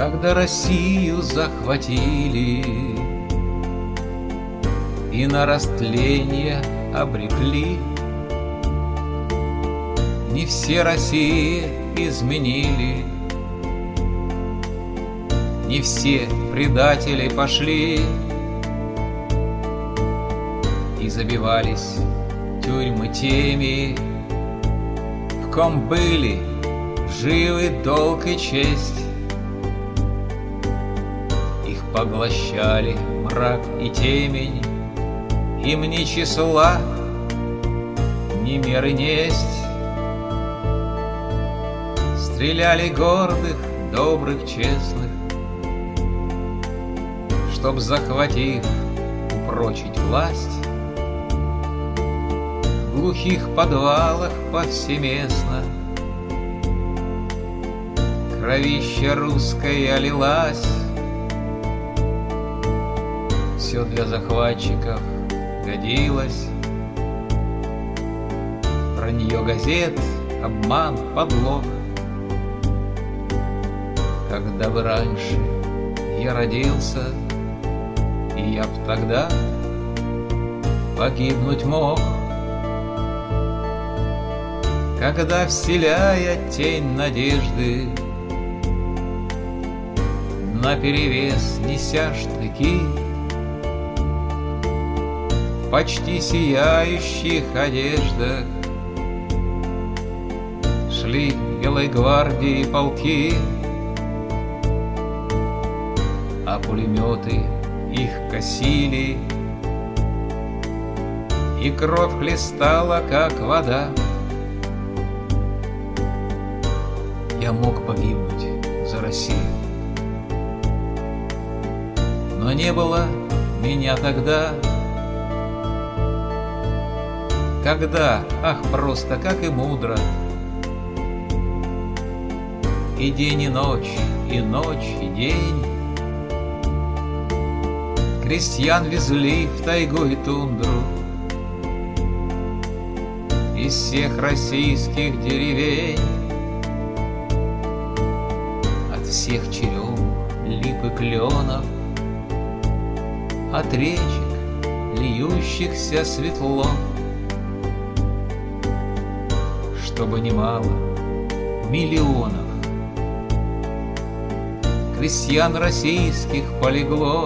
Когда Россию захватили и на растление обрекли, не все России изменили, не все предатели пошли и забивались тюрьмы теми, в ком были живы долг и честь. Их поглощали мрак и темень, им ни числа, ни меры несть. Стреляли гордых, добрых, честных, чтоб, захватив, упрочить власть. В глухих подвалах повсеместно кровища русская лилась. Все для захватчиков годилось: вранье газет, обман, подлог. Когда бы раньше я родился, и я б тогда погибнуть мог. Когда, вселяя тень надежды, наперевес неся штыки, в почти сияющих одеждах шли Белой гвардии полки, а пулеметы их косили, и кровь хлестала, как вода. Я мог погибнуть за Россию, но не было меня тогда. Когда, ах, просто как и мудро, и день, и ночь, и ночь, и день крестьян везли в тайгу и тундру из всех российских деревень, от всех черем, лип и кленов, от речек, льющихся светло, чтобы немало миллионов крестьян российских полегло.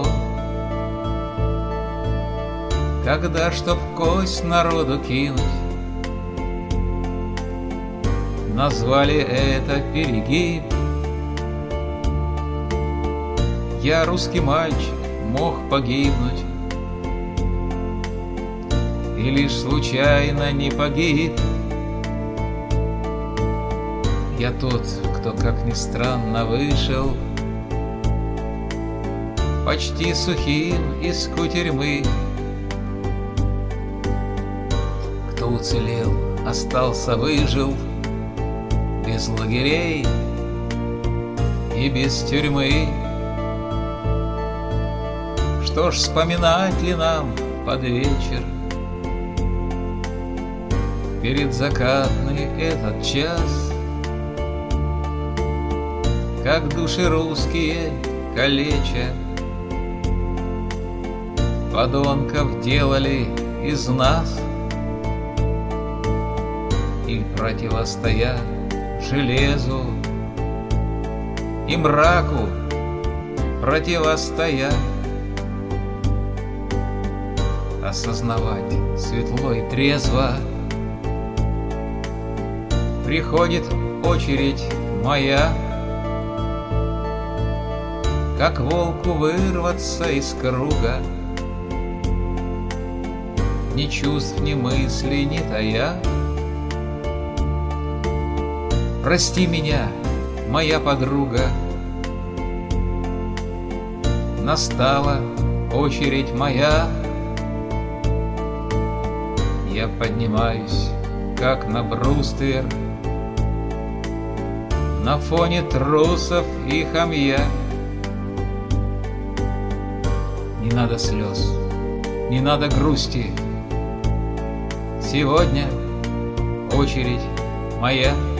Когда, чтоб кость народу кинуть, назвали это перегиб. Я, русский мальчик, мог погибнуть, и лишь случайно не погиб. Я тот, кто, как ни странно, вышел почти сухим из кутерьмы. Кто уцелел, остался, выжил, без лагерей и без тюрьмы. Что ж, вспоминать ли нам под вечер перед закатный этот час, как души русские калеча подонков делали из нас, и противостоя железу и мраку противостоя, осознавать светло и трезво, приходит очередь моя, как волку вырваться из круга, ни чувств, ни мыслей не тая. Прости меня, моя подруга, настала очередь моя. Я поднимаюсь, как на бруствер, на фоне трусов и хамья. Не надо слез, не надо грусти, сегодня очередь моя.